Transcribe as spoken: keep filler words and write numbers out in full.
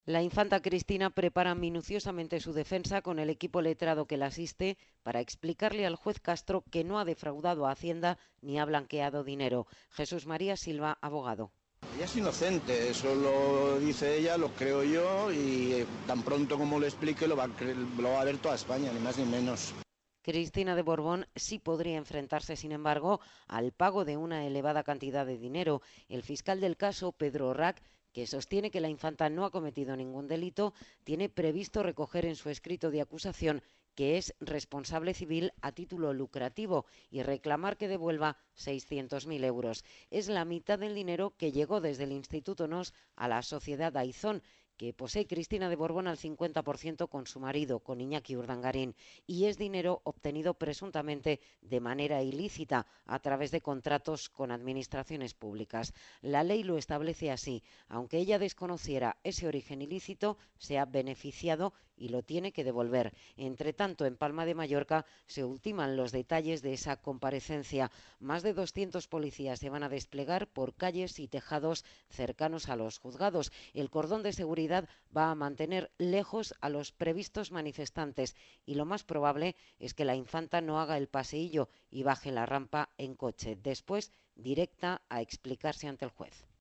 La infanta Cristina prepara minuciosamente su defensa con el equipo letrado que la asiste para explicarle al juez Castro que no ha defraudado a Hacienda ni ha blanqueado dinero. Jesús María Silva, abogado. Ella es inocente, eso lo dice ella, lo creo yo, y eh, tan pronto como lo explique lo va, a lo va a ver toda España, ni más ni menos. Cristina de Borbón sí podría enfrentarse, sin embargo, al pago de una elevada cantidad de dinero. El fiscal del caso, Pedro Rac, que sostiene que la infanta no ha cometido ningún delito, tiene previsto recoger en su escrito de acusación que es responsable civil a título lucrativo y reclamar que devuelva seiscientos mil euros. Es la mitad del dinero que llegó desde el Instituto Nos a la sociedad Aizón, que posee Cristina de Borbón al cincuenta por ciento con su marido, con Iñaki Urdangarín, y es dinero obtenido presuntamente de manera ilícita a través de contratos con administraciones públicas. La ley lo establece así. Aunque ella desconociera ese origen ilícito, se ha beneficiado y lo tiene que devolver. Entre tanto, en Palma de Mallorca se ultiman los detalles de esa comparecencia. Más de doscientos policías se van a desplegar por calles y tejados cercanos a los juzgados. El cordón de seguridad va a mantener lejos a los previstos manifestantes y lo más probable es que la infanta no haga el paseillo y baje la rampa en coche, después directa a explicarse ante el juez.